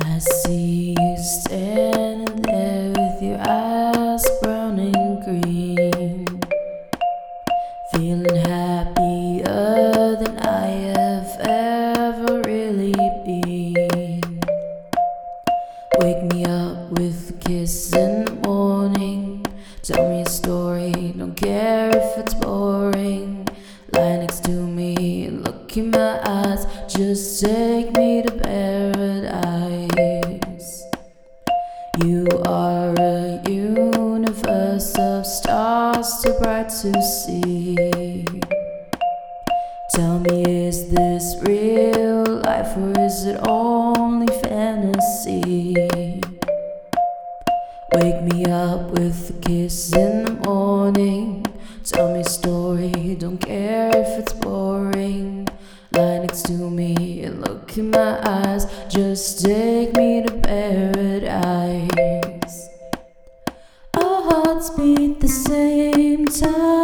I see you standing there with your eyes brown and green, feeling happier than I have ever really been. Wake me up with a kiss in the morning, tell me a story, don't care if it's boring. Lie next to me and look in my eyes, just take me to paradise. You are a universe of stars too bright to see. Tell me, is this real life or is it only fantasy? Wake me up with a kiss in the morning, tell me a story, don't care if it's boring. Lie next to me and look in my eyes, just take me to paradise. Our hearts beat the same time.